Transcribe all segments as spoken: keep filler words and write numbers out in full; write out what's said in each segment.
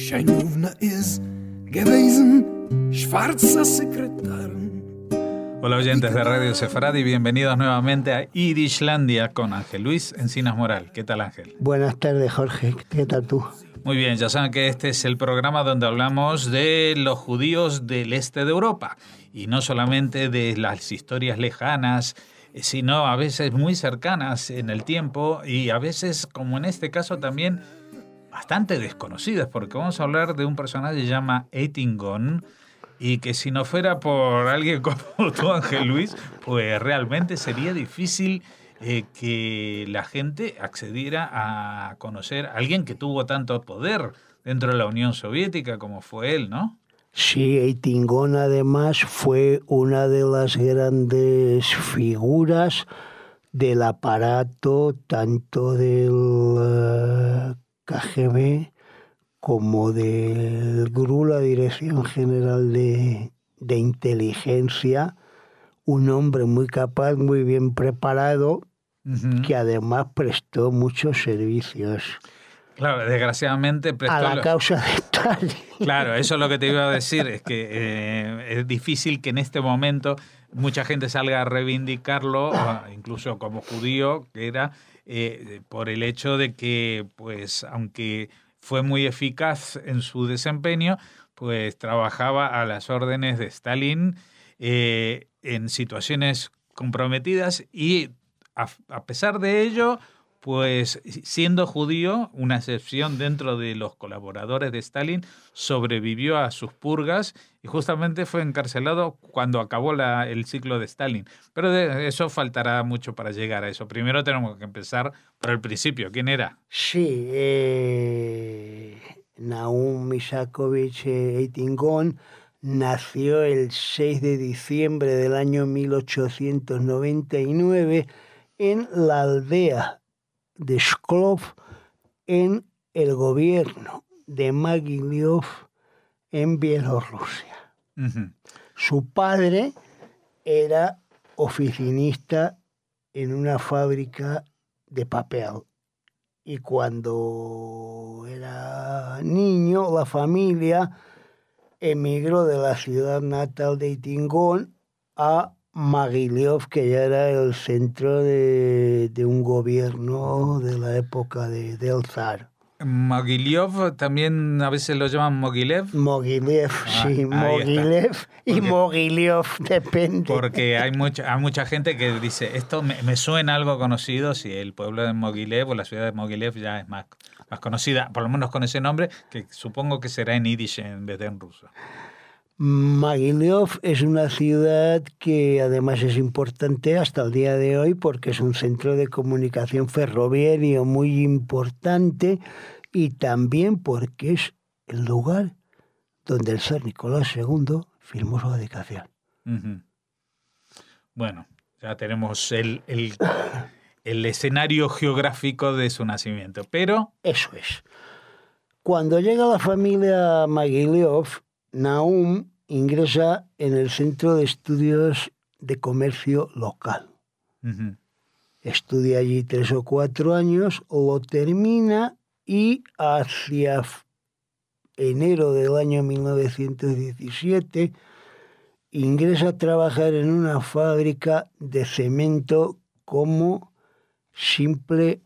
Scheinowna ist gewesen, schwarzer Sekretär. Hola oyentes de Radio Sefaradi, bienvenidos nuevamente a Irishlandia con Ángel Luis Encinas Moral. ¿Qué tal, Ángel? Buenas tardes, Jorge. ¿Qué tal tú? Muy bien, ya saben que este es el programa donde hablamos de los judíos del este de Europa y no solamente de las historias lejanas, sino a veces muy cercanas en el tiempo y a veces, como en este caso, también bastante desconocidas, porque vamos a hablar de un personaje que se llama Eitin Gon y que si no fuera por alguien como tú, Ángel Luis, pues realmente sería difícil eh, que la gente accediera a conocer a alguien que tuvo tanto poder dentro de la Unión Soviética como fue él, ¿no? Sí, Eitin Gon además fue una de las grandes figuras del aparato tanto del uh, K G B como del G R U, la Dirección General de, de Inteligencia, un hombre muy capaz, muy bien preparado, uh-huh. que además prestó muchos servicios. Claro, desgraciadamente prestó a la lo... causa de Stalin. Claro, eso es lo que te iba a decir, es que eh, es difícil que en este momento mucha gente salga a reivindicarlo, incluso como judío, que era eh, por el hecho de que, pues, aunque fue muy eficaz en su desempeño, pues trabajaba a las órdenes de Stalin eh, en situaciones comprometidas y a, a pesar de ello, pues siendo judío, una excepción dentro de los colaboradores de Stalin, sobrevivió a sus purgas y justamente fue encarcelado cuando acabó la, el ciclo de Stalin. Pero de eso faltará mucho para llegar a eso. Primero tenemos que empezar por el principio. ¿Quién era? Sí, eh, Nahum Isakovich Eitin Gon nació el seis de diciembre del año mil ochocientos noventa y nueve en la aldea de Shklov, en el gobierno de Mogilov, en Bielorrusia. Uh-huh. Su padre era oficinista en una fábrica de papel y cuando era niño la familia emigró de la ciudad natal de Eitin Gon a Mogilov, que ya era el centro de, de un gobierno de la época de, del zar. Mogilov también a veces lo llaman Mogilev. Mogilev, ah, sí, Mogilev y porque, Mogilov, depende. Porque hay mucha, hay mucha gente que dice, esto me, me suena algo conocido, si el pueblo de Mogilev o la ciudad de Mogilev ya es más, más conocida, por lo menos con ese nombre, que supongo que será en yiddish en vez de en ruso. Mogilov es una ciudad que además es importante hasta el día de hoy porque es un centro de comunicación ferroviario muy importante y también porque es el lugar donde el zar Nicolás segundo filmó su dedicación. Uh-huh. Bueno, ya tenemos el, el, el escenario geográfico de su nacimiento, pero... Eso es. Cuando llega la familia Mogilov, Nahum ingresa en el Centro de Estudios de Comercio Local. Uh-huh. Estudia allí tres o cuatro años, lo termina y hacia enero del año mil novecientos diecisiete ingresa a trabajar en una fábrica de cemento como simple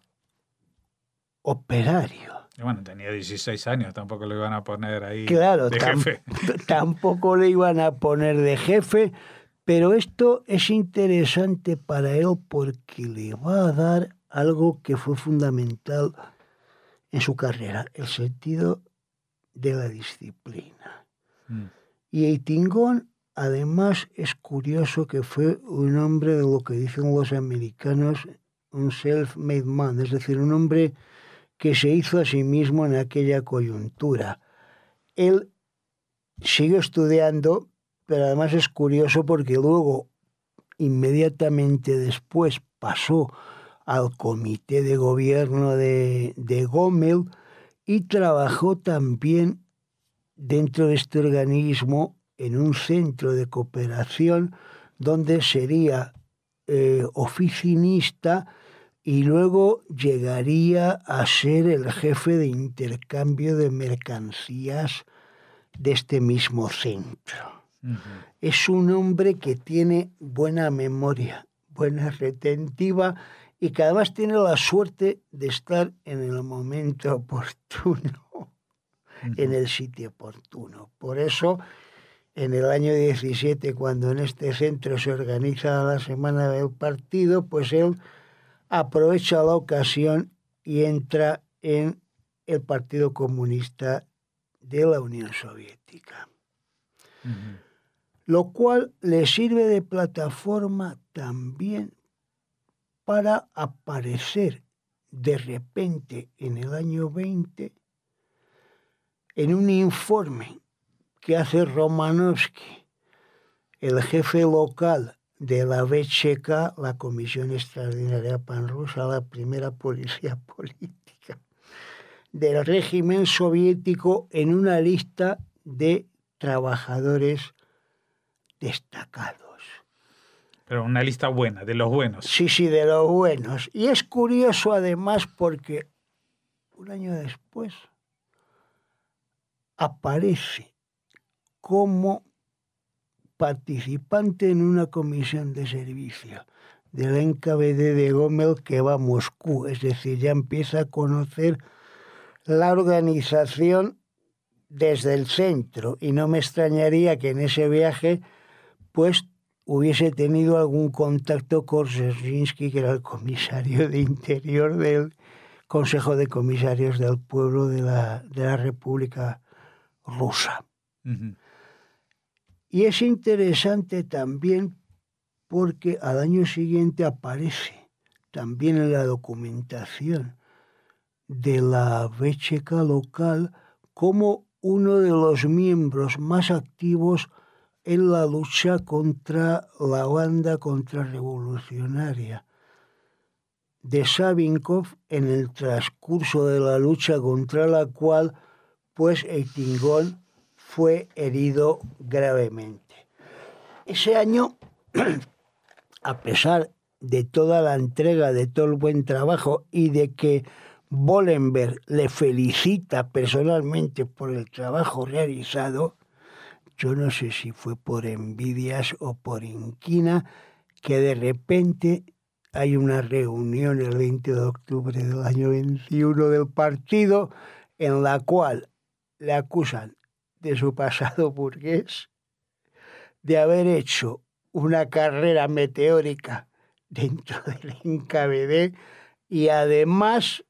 operario. Bueno, tenía dieciséis años, tampoco le iban a poner ahí claro, de tam- jefe. Tampoco le iban a poner de jefe, pero esto es interesante para él porque le va a dar algo que fue fundamental en su carrera, el sentido de la disciplina. Mm. Y Eitin Gon, además, es curioso que fue un hombre de lo que dicen los americanos, un self-made man, es decir, un hombre que se hizo a sí mismo en aquella coyuntura. Él sigue estudiando, pero además es curioso porque luego, inmediatamente después, pasó al comité de gobierno de, de Gomel y trabajó también dentro de este organismo en un centro de cooperación donde sería eh, oficinista y luego llegaría a ser el jefe de intercambio de mercancías de este mismo centro. Uh-huh. Es un hombre que tiene buena memoria, buena retentiva y que además tiene la suerte de estar en el momento oportuno, uh-huh. en el sitio oportuno. Por eso, en el año diecisiete, cuando en este centro se organiza la Semana del Partido, pues él aprovecha la ocasión y entra en el Partido Comunista de la Unión Soviética. Uh-huh. Lo cual le sirve de plataforma también para aparecer de repente en el año veinte en un informe que hace Romanovsky, el jefe local de la V C K, la Comisión Extraordinaria Panrusa, la primera policía política del régimen soviético, en una lista de trabajadores destacados. Pero una lista buena, de los buenos. Sí, sí, de los buenos. Y es curioso además porque un año después aparece como participante en una comisión de servicio del N K V D de Gomel que va a Moscú. Es decir, ya empieza a conocer la organización desde el centro. Y no me extrañaría que en ese viaje pues hubiese tenido algún contacto con Dzerzhinsky, que era el comisario de Interior del Consejo de Comisarios del Pueblo de la, de la República Rusa. Uh-huh. Y es interesante también porque al año siguiente aparece también en la documentación de la V C K local como uno de los miembros más activos en la lucha contra la banda contrarrevolucionaria de Savinkov, en el transcurso de la lucha contra la cual pues Eitingón fue herido gravemente. Ese año, a pesar de toda la entrega, de todo el buen trabajo y de que Bollenberg le felicita personalmente por el trabajo realizado, yo no sé si fue por envidias o por inquina, que de repente hay una reunión el veinte de octubre del año veintiuno del partido en la cual le acusan de su pasado burgués, de haber hecho una carrera meteórica dentro del N K V D y además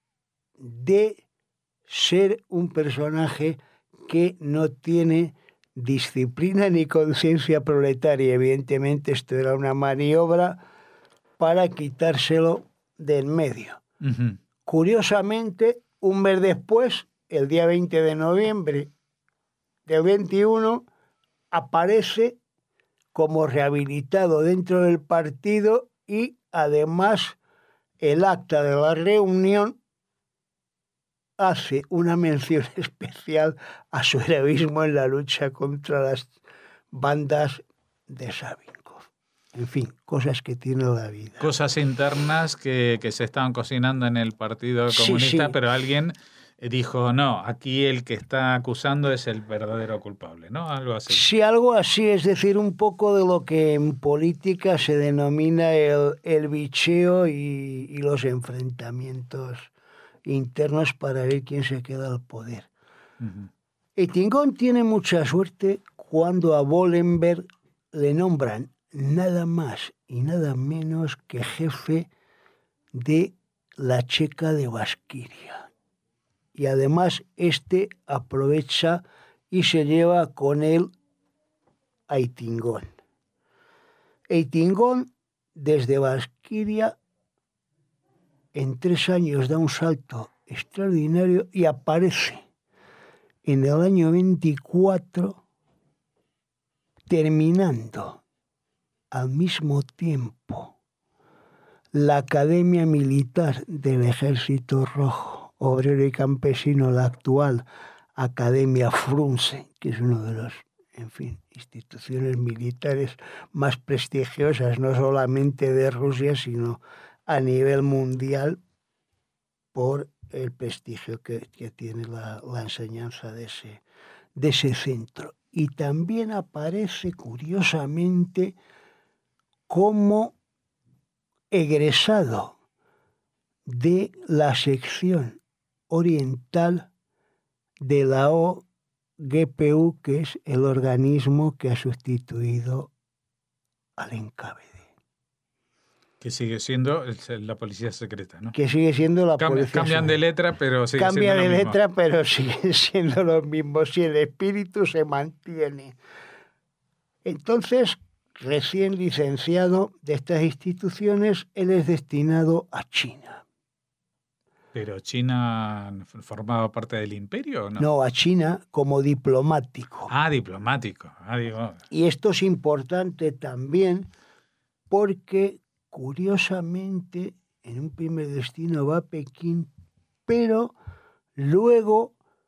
de ser un personaje que no tiene disciplina ni conciencia proletaria. Evidentemente esto era una maniobra para quitárselo de en medio. Uh-huh. Curiosamente, un mes después, el día veinte de noviembre del veintiuno, aparece como rehabilitado dentro del partido y además el acta de la reunión hace una mención especial a su heroísmo en la lucha contra las bandas de Savinkov. En fin, cosas que tiene la vida. Cosas internas que, que se estaban cocinando en el Partido Comunista, sí, sí. Pero alguien dijo, no, aquí el que está acusando es el verdadero culpable, ¿no? Algo así. Sí, algo así, es decir, un poco de lo que en política se denomina el, el bicheo y, y los enfrentamientos internos para ver quién se queda al poder. Uh-huh. Eitingón tiene mucha suerte cuando a Bollenberg le nombran nada más y nada menos que jefe de la Checa de Basquiria. Y además este aprovecha y se lleva con él a Eitingón. Eitingón, desde Basquiria, en tres años da un salto extraordinario y aparece en el año veinticuatro terminando al mismo tiempo la Academia Militar del Ejército Rojo, Obrero y Campesino, la actual Academia Frunze, que es uno de los, en fin, instituciones militares más prestigiosas, no solamente de Rusia, sino a nivel mundial por el prestigio que, que tiene la, la enseñanza de ese, de ese centro. Y también aparece curiosamente como egresado de la sección oriental de la O G P U, que es el organismo que ha sustituido al N K V D. Que sigue siendo la policía secreta, ¿no? Que sigue siendo la Cam- policía Cambian secreta. de letra, pero sigue Cambia siendo de lo mismo. letra, pero siguen siendo los mismos si el espíritu se mantiene. Entonces, recién licenciado de estas instituciones, él es destinado a China. ¿Pero China formaba parte del imperio o no? No, a China como diplomático. Ah, diplomático. Ah, digo. Y esto es importante también porque, curiosamente, en un primer destino va a Pekín, pero luego,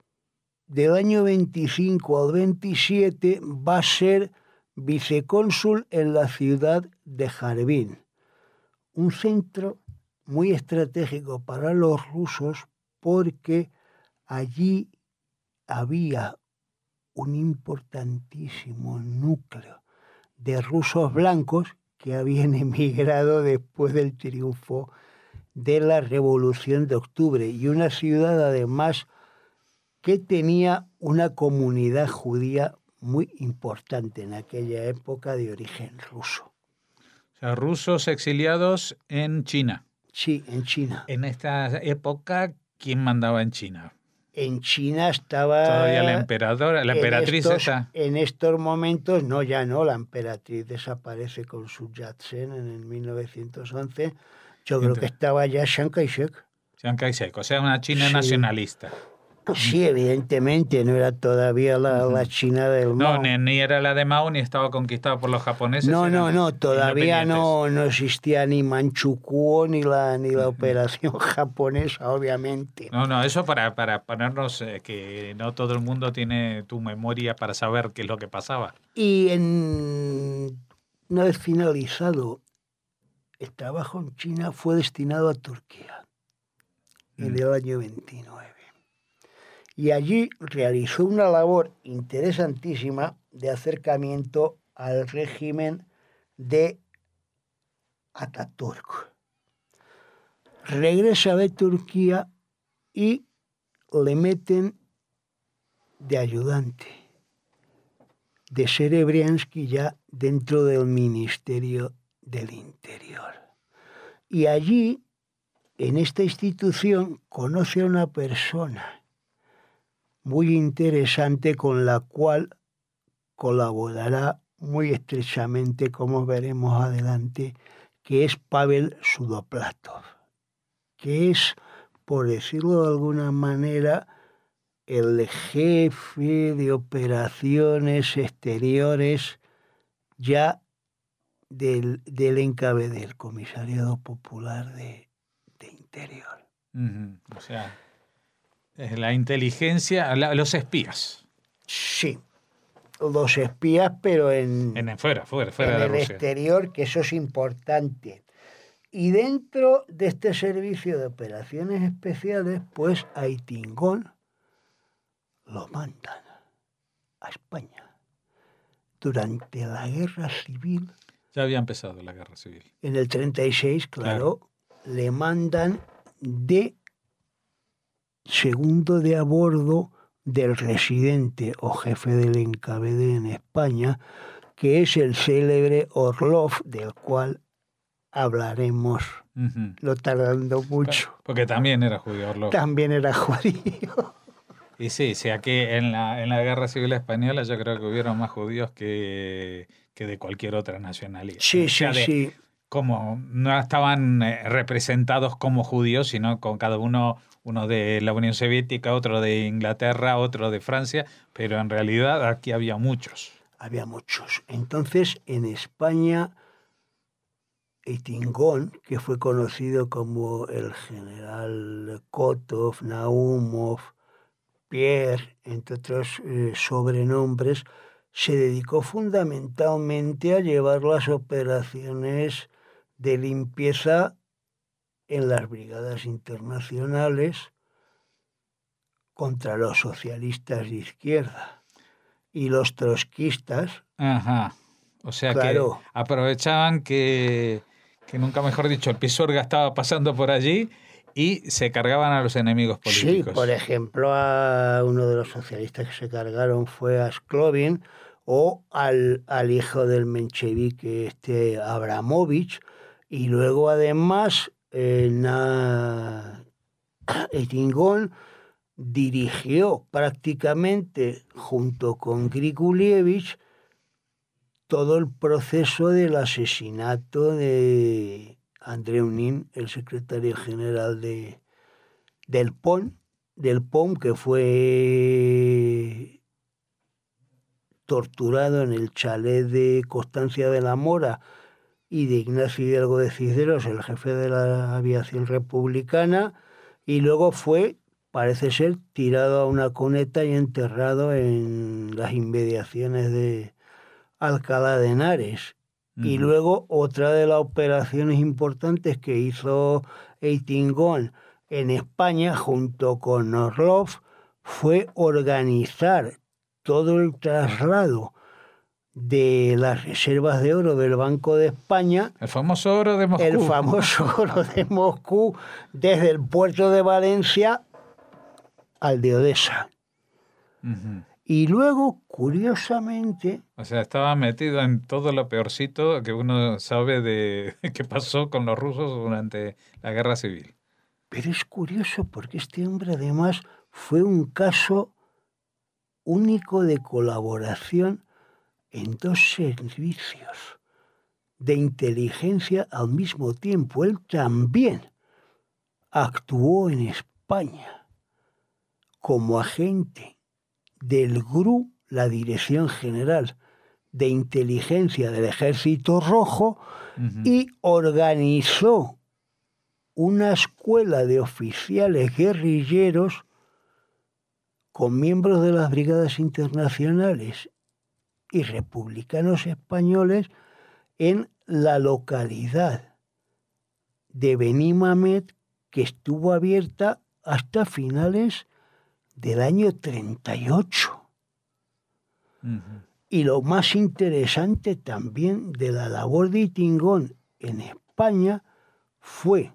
del año veinticinco al veintisiete, va a ser vicecónsul en la ciudad de Harbin, un centro muy estratégico para los rusos porque allí había un importantísimo núcleo de rusos blancos que habían emigrado después del triunfo de la Revolución de Octubre, y una ciudad además que tenía una comunidad judía muy importante en aquella época de origen ruso. O sea, rusos exiliados en China. Sí, en China. En esta época, ¿quién mandaba en China? En China estaba... Todavía la emperadora, la emperatriz en estos, esa. En estos momentos, no, ya no, la emperatriz desaparece con Sun Yat-sen en el mil novecientos once. Yo creo Entonces, que estaba ya Chiang Kai-shek. Chiang Kai-shek, o sea, una China Sí. nacionalista. Sí, evidentemente, no era todavía la, Ujú. la China del No, Mao. ni, ni era la de Mao, ni estaba conquistada por los japoneses. No, no, eran no, todavía independientes. no, no existía ni Manchukuo ni la, ni la operación japonesa, obviamente. No, no, eso para, para ponernos eh, que no todo el mundo tiene tu memoria para saber qué es lo que pasaba. Y en, una vez finalizado el trabajo en China, fue destinado a Turquía en Mm. el año veintinueve. Y allí realizó una labor interesantísima de acercamiento al régimen de Atatürk. Regresa de Turquía y le meten de ayudante de Serebriansky ya dentro del Ministerio del Interior. Y allí, en esta institución, conoce a una persona muy interesante con la cual colaborará muy estrechamente, como veremos adelante, que es Pavel Sudoplatov, que es, por decirlo de alguna manera, el jefe de operaciones exteriores ya del, del N K V D, del Comisariado Popular de, de Interior. Ujú. O sea, es la inteligencia, la- los espías. Sí, los espías, pero en, En, fuera, fuera, fuera en de el Rusia. exterior, que eso es importante. Y dentro de este servicio de operaciones especiales, pues a Itingón lo mandan a España. Durante la Guerra Civil, Ya había empezado la guerra civil. en el treinta y seis, claro, le mandan de segundo de a bordo del residente o jefe del N K V D en España, que es el célebre Orlov, del cual hablaremos Ujú. no tardando mucho. Porque también era judío Orlov. También era judío. Y sí, o sea que en la, en la guerra civil española yo creo que hubieron más judíos que, que de cualquier otra nacionalidad. Sí, O sea, sí, de- sí. como no estaban eh, representados como judíos, sino con cada uno, uno de la Unión Soviética, otro de Inglaterra, otro de Francia, pero en realidad aquí había muchos. Había muchos. Entonces, en España, Itingón, que fue conocido como el general Kotov, Naumov, Pierre, entre otros eh, sobrenombres, se dedicó fundamentalmente a llevar las operaciones de limpieza en las brigadas internacionales contra los socialistas de izquierda y los trotskistas. Ajá. O sea Claro. que aprovechaban que, que, nunca mejor dicho, el Pisuerga estaba pasando por allí y se cargaban a los enemigos políticos. Sí, por ejemplo, a uno de los socialistas que se cargaron fue a Sklovin, o al, al hijo del menchevique, este Abramovich, y luego además eh, na, Eitingón dirigió prácticamente junto con Grigolievich todo el proceso del asesinato de Andreu Nin, el secretario general de, del P O M, del P O M, que fue torturado en el chalet de Constancia de la Mora y de Ignacio Hidalgo de Cisneros, el jefe de la aviación republicana, y luego fue, parece ser, tirado a una cuneta y enterrado en las inmediaciones de Alcalá de Henares. Uh-huh. Y luego otra de las operaciones importantes que hizo Eitingón en España junto con Orlov fue organizar todo el traslado de las reservas de oro del Banco de España. El famoso oro de Moscú. El famoso oro de Moscú, desde el puerto de Valencia al de Odessa. Uh-huh. Y luego, curiosamente... O sea, estaba metido en todo lo peorcito que uno sabe de qué pasó con los rusos durante la Guerra Civil. Pero es curioso porque este hombre además fue un caso único de colaboración en dos servicios de inteligencia al mismo tiempo. Él también actuó en España como agente del G R U, la Dirección General de Inteligencia del Ejército Rojo, uh-huh. y organizó una escuela de oficiales guerrilleros con miembros de las brigadas internacionales y republicanos españoles en la localidad de Benimàmet, que estuvo abierta hasta finales del año treinta y ocho. Uh-huh. Y lo más interesante también de la labor de Eitingón en España fue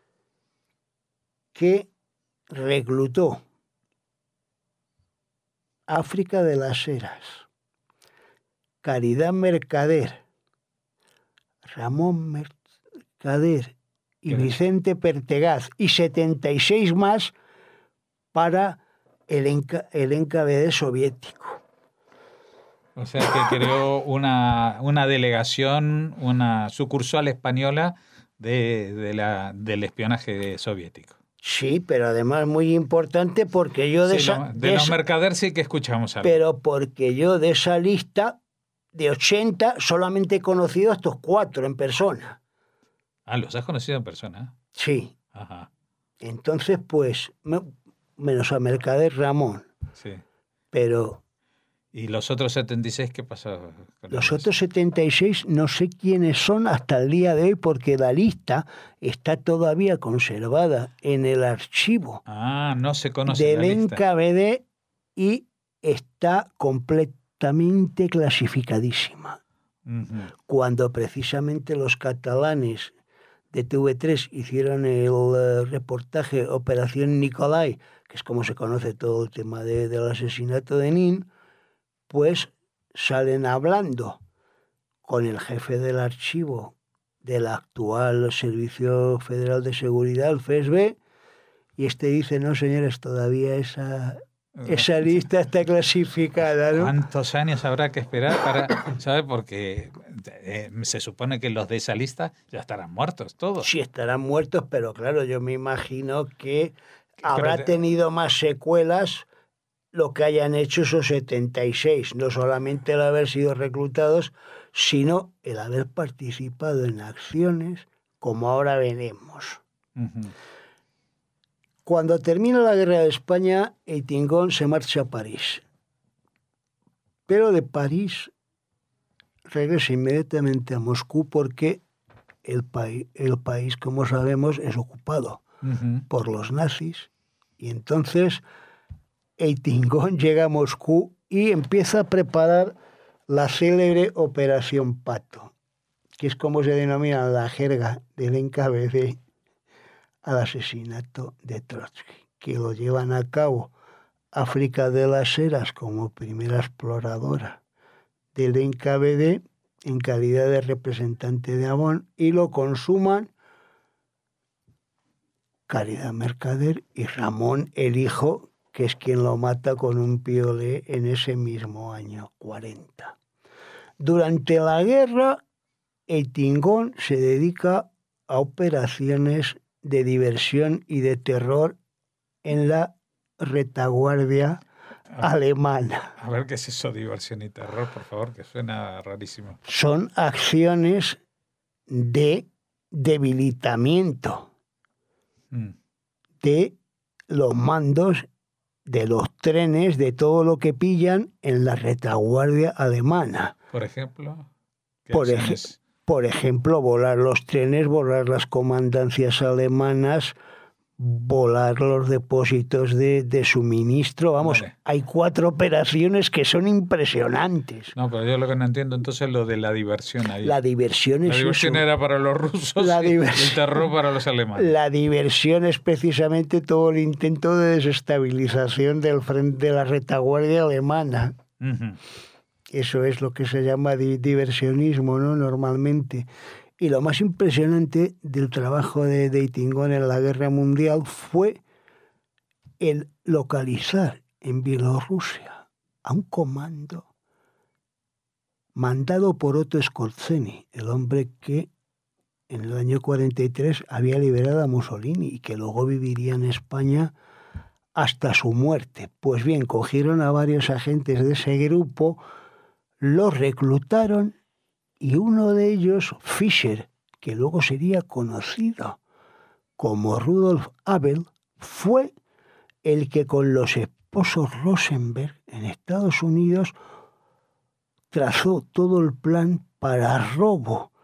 que reclutó África de las Heras, Caridad Mercader, Ramón Mercader y Vicente Pertegaz, y setenta y seis más para el, enca el N K V D soviético. O sea que creó una, una delegación, una sucursal española de, de la, del espionaje soviético. Sí, pero además muy importante porque yo de sí, esa... No, de, de los mercader sí que escuchamos algo. Pero porque yo de esa lista de ochenta solamente he conocido a estos cuatro en persona. Ah, ¿los has conocido en persona? Sí. Ajá. Entonces, pues, me, menos a Mercader Ramón. Sí. Pero... ¿Y los otros setenta y seis qué pasó? Los otros setenta y seis no sé quiénes son hasta el día de hoy porque la lista está todavía conservada en el archivo. Ah, no se conoce del la lista. N K V D y está completamente clasificadísima. Uh-huh. Cuando precisamente los catalanes de T V tres hicieron el uh, reportaje Operación Nicolai, que es como se conoce todo el tema de, del asesinato de Nin, pues salen hablando con el jefe del archivo del actual Servicio Federal de Seguridad, el F E S B, y este dice, no señores, todavía esa, esa lista está clasificada, ¿no? ¿Cuántos años habrá que esperar para, sabe? Porque eh, se supone que los de esa lista ya estarán muertos todos. Sí, estarán muertos, pero claro, yo me imagino que habrá pero, tenido más secuelas lo que hayan hecho esos setenta y seis, no solamente el haber sido reclutados, sino el haber participado en acciones como ahora veremos. Uh-huh. Cuando termina la Guerra de España, Eitingón se marcha a París. Pero de París regresa inmediatamente a Moscú porque el, país, el país, como sabemos, es ocupado uh-huh. por los nazis. Y entonces Eitingón llega a Moscú y empieza a preparar la célebre Operación Pato, que es como se denomina la jerga del N K V D al asesinato de Trotsky, que lo llevan a cabo África de las Heras como primera exploradora del N K V D en calidad de representante de Amón, y lo consuman Caridad Mercader y Ramón el hijo, que es quien lo mata con un piolé en ese mismo año cuarenta. Durante la guerra, Eitingón se dedica a operaciones de diversión y de terror en la retaguardia a alemana. A ver qué es eso, diversión y terror, por favor, que suena rarísimo. Son acciones de debilitamiento mm. de los mandos, de los trenes, de todo lo que pillan en la retaguardia alemana. Por ejemplo, ¿qué por, ej- por ejemplo, volar los trenes, volar las comandancias alemanas, volar los depósitos de, de suministro. Vamos, vale. Hay cuatro operaciones que son impresionantes. No, pero yo lo que no entiendo entonces es lo de la diversión ahí. La diversión es La diversión eso. era para los rusos la y divers... el terror para los alemanes. La diversión es precisamente todo el intento de desestabilización del frente de la retaguardia alemana. Uh-huh. Eso es lo que se llama di- diversionismo, ¿no? Normalmente. Y lo más impresionante del trabajo de Eitingón en la Guerra Mundial fue el localizar en Bielorrusia a un comando mandado por Otto Skorzeny, el hombre que en el año cuarenta y tres había liberado a Mussolini y que luego viviría en España hasta su muerte. Pues bien, cogieron a varios agentes de ese grupo, los reclutaron, y uno de ellos, Fischer, que luego sería conocido como Rudolf Abel, fue el que con los esposos Rosenberg en Estados Unidos trazó todo el plan para robo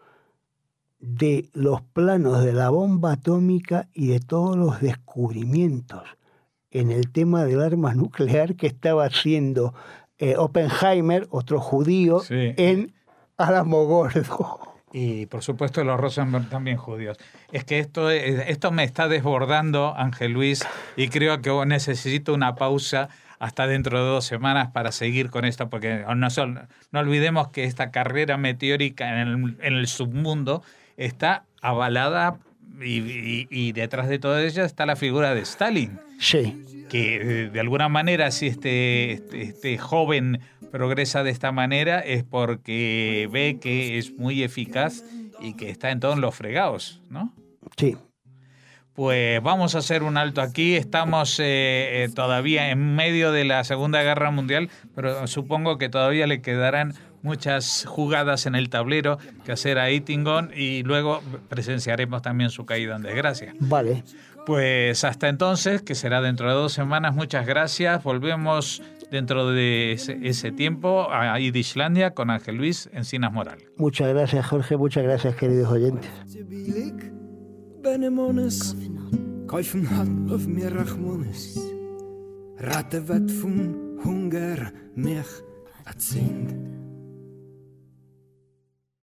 de los planos de la bomba atómica y de todos los descubrimientos en el tema del arma nuclear que estaba haciendo eh, Oppenheimer, otro judío, sí. en Alamogordo. Y por supuesto los Rosenberg también judíos. Es que esto, esto me está desbordando, Ángel Luis, y creo que necesito una pausa hasta dentro de dos semanas para seguir con esto, porque no, son, no olvidemos que esta carrera meteórica en el, en el submundo está avalada y, y, y detrás de todo ella está la figura de Stalin. Sí. Que de alguna manera si este, este, este joven progresa de esta manera es porque ve que es muy eficaz y que está en todos los fregados, ¿no? Sí. Pues vamos a hacer un alto aquí. Estamos eh, eh, todavía en medio de la Segunda Guerra Mundial, pero supongo que todavía le quedarán muchas jugadas en el tablero que hacer a Eitingón y luego presenciaremos también su caída en desgracia. Vale. Pues hasta entonces, que será dentro de dos semanas, muchas gracias. Volvemos dentro de ese, ese tiempo a Idishlandia con Ángel Luis Encinas Moral. Muchas gracias, Jorge. Muchas gracias, queridos oyentes. Benemones, kaufen hat auf mir Rachmones, Ratte wird von Hunger mich erzählt.